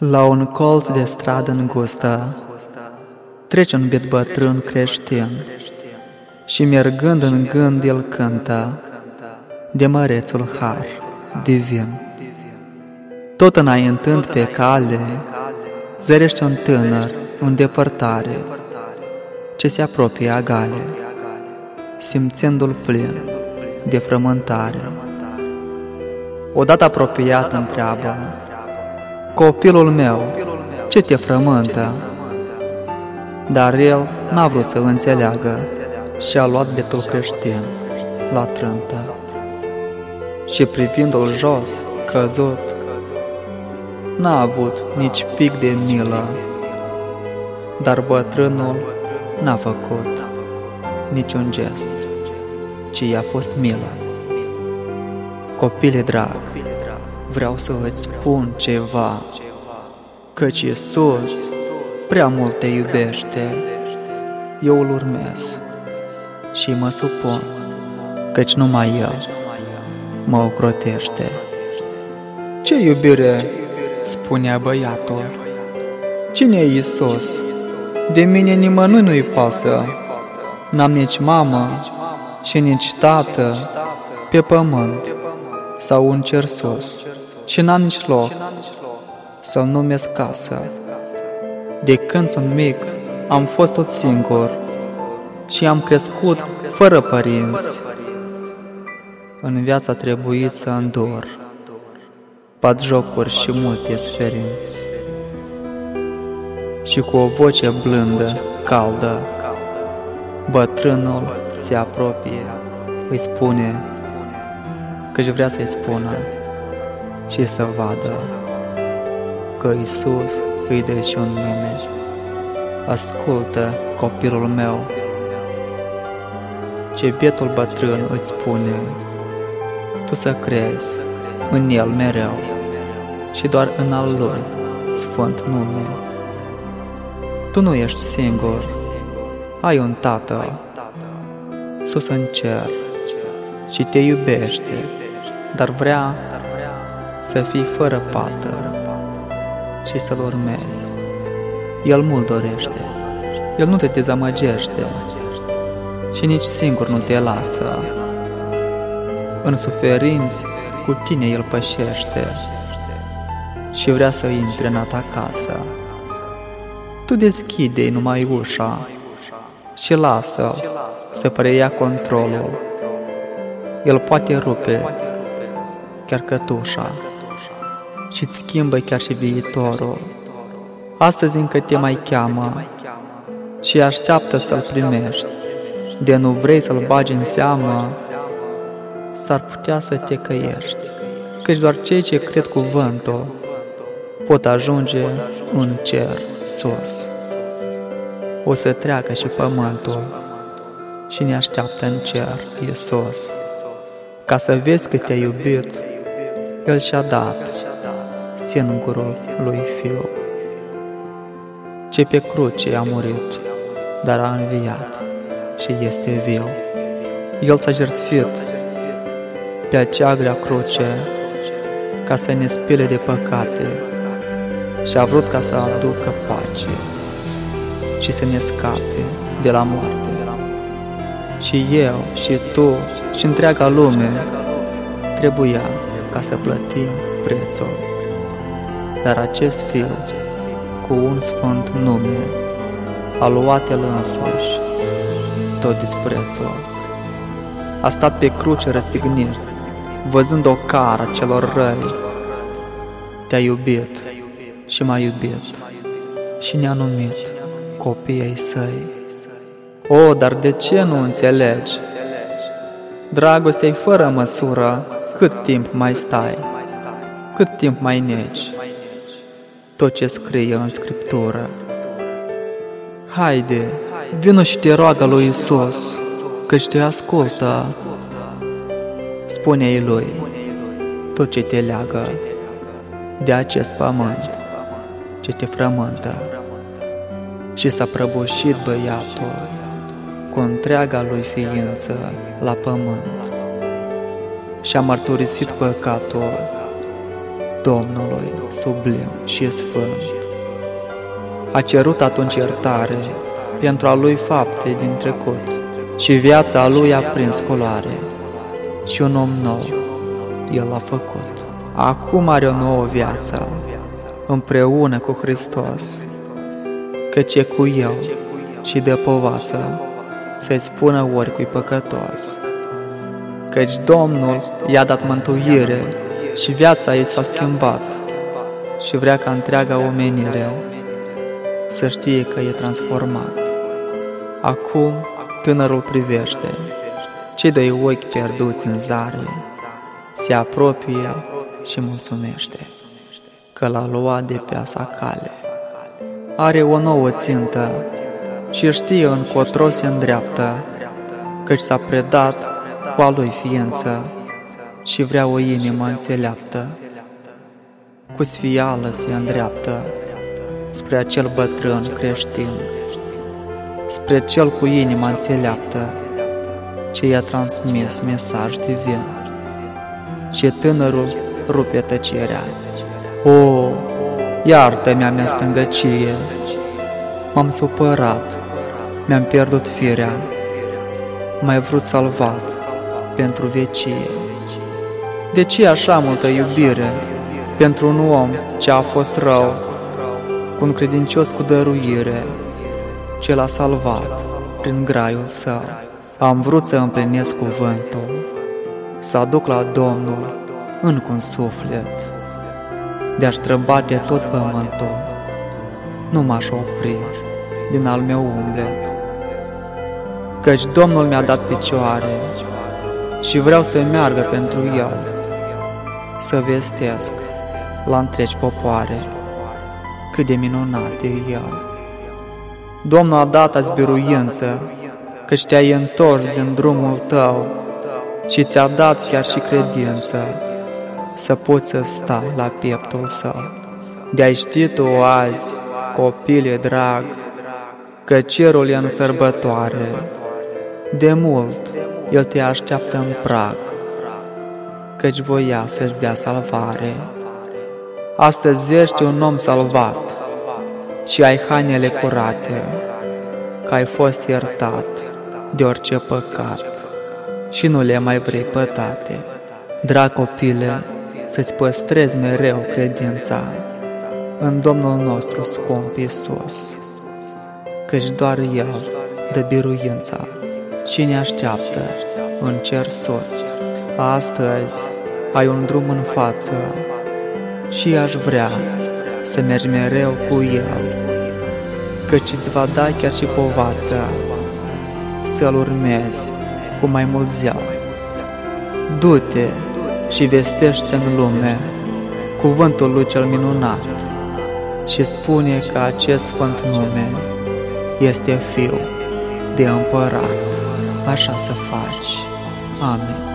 La un colț de stradă îngustă trece un biet bătrân creștin și mergând în gând el cântă de mărețul har divin. Tot înaintând pe cale, zărește un tânăr în depărtare ce se apropie agale, simțindu-l plin de frământare. Odată apropiat întreabă: copilul meu, ce te frământă? Dar el n-a vrut să înțeleagă și a luat bietul creștin la trântă. Și privindu-l jos, căzut, n-a avut nici pic de milă, dar bătrânul n-a făcut niciun gest, ci i-a fost milă. Copile drag, vreau să îți spun ceva, căci Iisus prea mult te iubește. Eu îl urmez și mă supun, căci numai El mă ocrotește. Ce iubire, spunea băiatul, cine e Iisus? De mine nimănui nu-i pasă, n-am nici mamă și nici tată pe pământ sau în cer sus, și n-am nici loc să-l numesc casă. De când sunt mic am fost tot singur și am crescut fără părinți. În viața a trebuit să îndur batjocuri și multe suferinți. Și cu o voce blândă, caldă, bătrânul se apropie, îi spune că-și vrea să-i spună și să vadă că Iisus îi dă și un nume. Ascultă, copilul meu, ce bietul bătrân îți spune, tu să crezi în El mereu și doar în al Lui sfânt nume. Tu nu ești singur, ai un Tată sus în cer și te iubește, dar vrea să fii fără pată și să-L urmezi. El mult dorește, El nu te dezamăgește și nici singur nu te lasă. În suferinți cu tine El pășește și vrea să intre în a ta casă. Tu deschide-i numai ușa și lasă-L să preia controlul. El poate rupe chiar cătușa și-ți schimbă chiar și viitorul. Astăzi încă te mai cheamă și așteaptă să-L primești. De nu vrei să-L bagi în seamă, s-ar putea să te căiești, căci doar cei ce cred cuvântul pot ajunge în cer sus. O să treacă și pământul și ne așteaptă în cer Iisus. Ca să vezi că te-a iubit, El și-a dat singurul Lui Fiu, ce pe cruce a murit, dar a înviat și este viu. El s-a jertfit pe acea grea cruce ca să ne spele de păcate și a vrut ca să aducă pace și să ne scape de la moarte. Și eu, și tu, și întreaga lume trebuia ca să plătim prețul. Dar acest Fiu, cu un sfânt nume, a luat El însuși tot disprețul. A stat pe cruce răstignit, văzând o cară celor răi. Te-a iubit și m-a iubit și ne-a numit copii ai Săi. O, dar de ce nu înțelegi? Dragostea-i fără măsură. Cât timp mai stai? Cât timp mai negi tot ce scrie în Scriptură? Haide, vino și te roagă lui Iisus, căci te ascultă. Spune-i Lui tot ce te leagă de acest pământ ce te frământă. Și s-a prăbușit băiatul cu întreaga lui ființă la pământ și a mărturisit păcatul Domnului sublim și sfânt. A cerut atunci iertare pentru a lui fapte din trecut și viața lui a prins culoare și un om nou el a făcut. Acum are o nouă viață împreună cu Hristos, căci e cu el și de povață să-i spună oricui păcătos. Căci Domnul i-a dat mântuire și viața ei s-a schimbat și vrea ca întreaga omenire să știe că e transformat. Acum tânărul privește, cei doi ochi pierduți în zare, se apropie și mulțumește că l-a luat de pe a sa cale. Are o nouă țintă și știe încotro se îndreaptă, căci s-a predat cu a lui ființă și vrea o inimă înțeleaptă. Cu sfială se îndreaptă spre acel bătrân creștin, spre cel cu inima înțeleaptă ce i-a transmis mesaj divin. Ce tânărul rupe tăcerea: O, iartă-mi a mea stângăcie, m-am supărat, mi-am pierdut firea, m-ai vrut salvat pentru vecie. De ce așa multă iubire pentru un om ce a fost rău, cu un credincios cu dăruire ce l-a salvat prin graiul său? Am vrut să împlinesc cuvântul, să aduc la Domnul încă un suflet, de-aș străbate tot pământul, nu m-aș opri din al meu umblet. Căci Domnul mi-a dat picioare și vreau să meargă pentru el, să vestesc la întregi popoare cât de minunat e el. Domnul a dat azi biruință, căci te-ai întors din drumul tău și ți-a dat chiar și credință să poți să stai la pieptul său. De-ai ști tu azi, copile drag, că cerul e în sărbătoare, de mult el te așteaptă în prag, căci voia să-ți dea salvare. Astăzi ești un om salvat și ai hainele curate, că ai fost iertat de orice păcat și nu le mai vrei pătate. Drag copile, să-ți păstrezi mereu credința în Domnul nostru scump Iisus, căci doar El dă biruința și ne așteaptă în cer sus. Astăzi ai un drum în față și aș vrea să mergi mereu cu El, căci îți va da chiar și povață să-L urmezi cu mai mult zel. Du-te și vestește în lume cuvântul Lui cel minunat și spune că acest sfânt nume este Fiul de Împărat. Așa să faci. Amin.